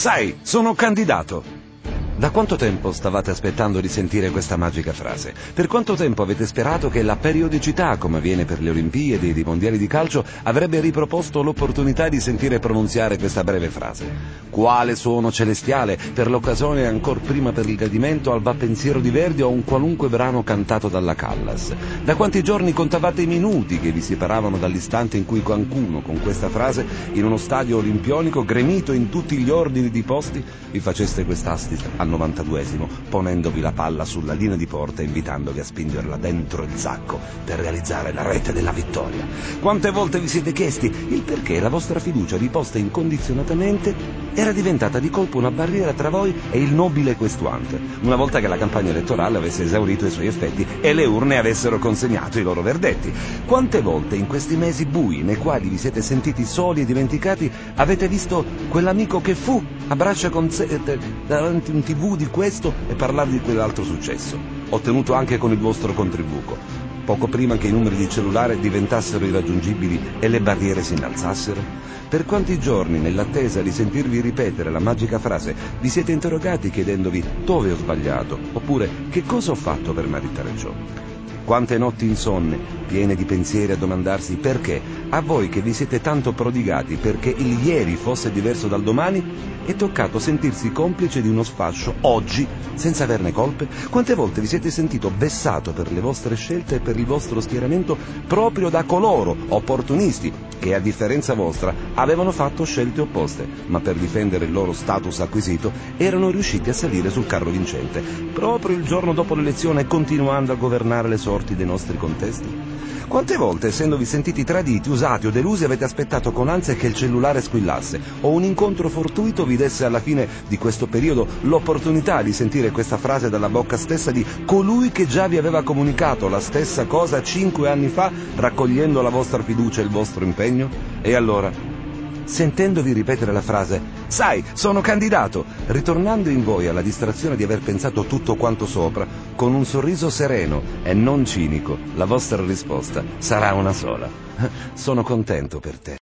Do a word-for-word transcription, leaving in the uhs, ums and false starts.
Sai, sono candidato! Da quanto tempo stavate aspettando di sentire questa magica frase? Per quanto tempo avete sperato che la periodicità, come avviene per le Olimpiadi ed i mondiali di calcio, avrebbe riproposto l'opportunità di sentire pronunziare questa breve frase? Quale suono celestiale, per l'occasione ancor prima per il gradimento, al va pensiero di Verdi o un qualunque brano cantato dalla Callas? Da quanti giorni contavate i minuti che vi separavano dall'istante in cui qualcuno, con questa frase, in uno stadio olimpionico, gremito in tutti gli ordini di posti, vi faceste quest'assist al novantaduesimo, ponendovi la palla sulla linea di porta e invitandovi a spingerla dentro il sacco per realizzare la rete della vittoria? Quante volte vi siete chiesti il perché la vostra fiducia riposta incondizionatamente era diventata di colpo una barriera tra voi e il nobile questuante, una volta che la campagna elettorale avesse esaurito i suoi effetti e le urne avessero consegnato i loro verdetti? Quante volte in questi mesi bui, nei quali vi siete sentiti soli e dimenticati, avete visto quell'amico che fu a braccia conserte davanti a un tivù di questo e parlare di quell'altro successo, ottenuto anche con il vostro contributo, poco prima che i numeri di cellulare diventassero irraggiungibili e le barriere si innalzassero? Per quanti giorni, nell'attesa di sentirvi ripetere la magica frase, vi siete interrogati chiedendovi dove ho sbagliato, oppure che cosa ho fatto per meritare ciò? Quante notti insonne, piene di pensieri a domandarsi perché, a voi che vi siete tanto prodigati perché il ieri fosse diverso dal domani, è toccato sentirsi complice di uno sfascio oggi senza averne colpe? Quante volte vi siete sentito vessato per le vostre scelte e per il vostro schieramento proprio da coloro, opportunisti, che a differenza vostra avevano fatto scelte opposte, ma per difendere il loro status acquisito erano riusciti a salire sul carro vincente, proprio il giorno dopo l'elezione, continuando a governare le sorti dei nostri contesti? Quante volte, essendovi sentiti traditi, usati o delusi, avete aspettato con ansia che il cellulare squillasse o un incontro fortuito vi desse alla fine di questo periodo l'opportunità di sentire questa frase dalla bocca stessa di colui che già vi aveva comunicato la stessa cosa cinque anni fa, raccogliendo la vostra fiducia e il vostro impegno? E allora, sentendovi ripetere la frase «Sai, sono candidato», ritornando in voi alla distrazione di aver pensato tutto quanto sopra, con un sorriso sereno e non cinico, la vostra risposta sarà una sola: sono contento per te.